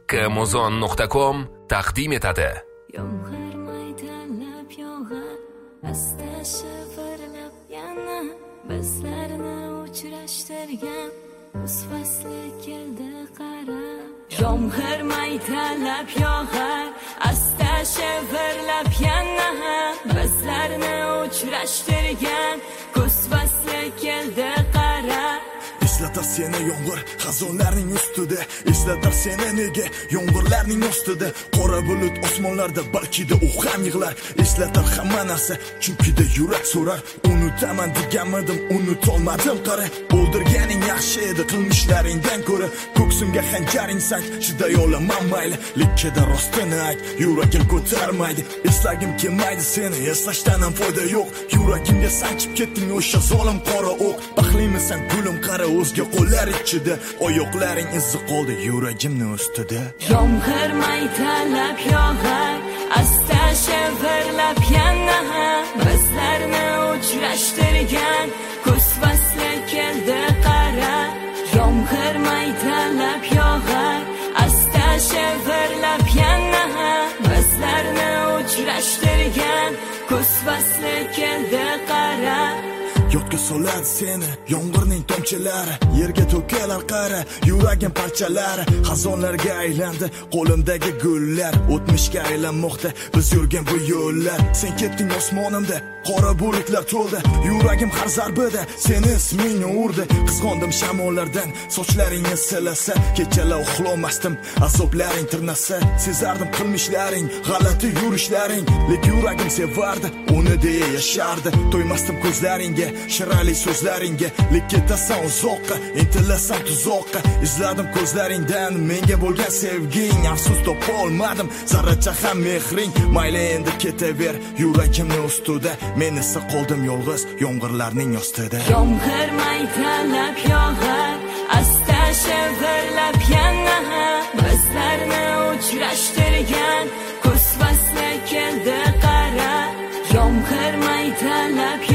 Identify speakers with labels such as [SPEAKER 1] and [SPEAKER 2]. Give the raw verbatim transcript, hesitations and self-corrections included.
[SPEAKER 1] Amazon nuqta com taqdim etadi.
[SPEAKER 2] Yomg'ir maydalab yog'ar, asta shivirlab yana bizlarni uchrashtirgan kuz fasli keldi qara. Yomg'ir maydalab yog'ar, asta shivirlab yana bizlarni uchrashtirgan kuz fasli keldi qara.
[SPEAKER 3] Eslatar seni yomg'ir xazonlarning ustida, eslatar seni nega yomg'irlarning ustida, qora bulut osmonlarda balkida u ham yig'lar. Eslatar hamma narsa chunki de yurak so'rar, unutaman deganmidim unutolmadim qara. O'ldirganing yaxshi edi qilmishlaringdan ko'ra, ko'ksimga xanjaring sank chiday olaman mayli, lekkada rostini ayt yuragim ko'tarmaydi. Eslagim kelmaydi seni eslashdan ham foyda yo'q, yuragimga sanchib ketding o'sha zolim qora o'q. Baxtlimisan gulim qara o'zga qo'llar ichida, oyoqlaring izi qoldi yuragimning ustida.
[SPEAKER 2] Yomg'ir maydalab yog'ar, asta shivirlab yana bizlarni uchrashtirgan kuz fasli keldi qara. Yomg'ir maydalab yog'ar, asta shivirlab yana bizlarni uchrashtirgan kuz fasli keldi qara.
[SPEAKER 3] Yodga soladi seni yomg'irning tomchilari, yerga to'kilar qara yuragim parchalari. Xazonlarga aylandi qo'limdagi gullar, o'tmishga aylanmoqda biz yurgan bu yo'llar. Sen ketding osmonimda qora bulutlar to'ldi, yuragim har zarbida seni ismingni urdi. Qizg'ondim shamollardan sochlaringni silasa, kechalar uxlamasdim azoblaring tirnasa. Sezardim qilmishlaring g'alati yurishlaring, lek yuragim sevardi uni deya yashardi. To'ymasdim ko'zlaringga shirali so'zlaringga, lek ketasan uzoqqa intilasan tuzoqqa. Izladim ko'zlaringdan menga bo'lgan sevging, afsus topa olmadim zarracha ham mehring. Mayli endi ketaver yuragimning ustida, men esa qoldim yolg'iz yomg'irlarning ostida.
[SPEAKER 2] Yomg'ir maydalab yog'ar, asta shivirlab yana bizlarni uchrashtirgan kuz fasli keldi qara. Yomg'ir maydalab